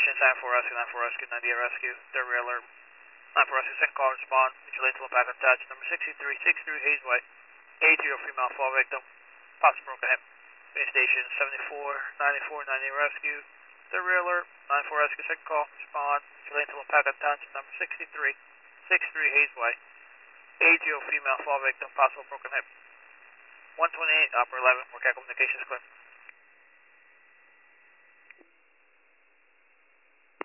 Communications 94 Rescue, 98 Rescue, third rear alert. 94 Rescue, second call, respond. Mutual aid to impact attached, number 6363 Hazeway. 80 female fall victim, possible broken hip. Station 74 98 Rescue, third rear alert. 94 Rescue, second call, respond. Mutual aid to impact attached, number 6363 Hazeway. 80 female fall victim, possible broken hip. 128 upper 11, Work Communications clear.